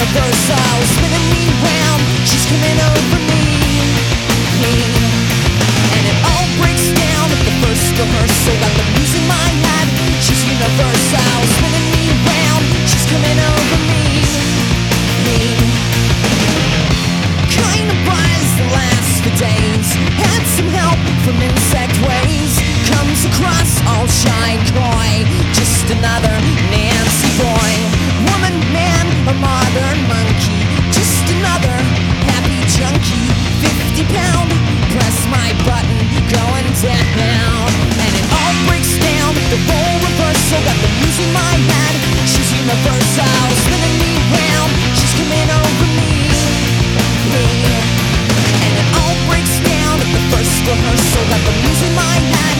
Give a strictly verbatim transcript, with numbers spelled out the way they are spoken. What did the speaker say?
universal, spinning me round. She's coming over me, me. And it all breaks down at the first rehearsal. Got the blues in my head. She's universal, spinning me round. She's coming over me, me. Kind of buzz that lasts for days. Had some help from insect ways. Comes across all shy and coy. Just another Nancy boy. Woman, man, a modern monkey. Just another happy junkie. Fifty pound, press my button, going down. And it all breaks down, the role reversal. Got the blues in my head. She's universal, spinning me round. She's coming over me, me. And it all breaks down at the first rehearsal. Got the blues in my head.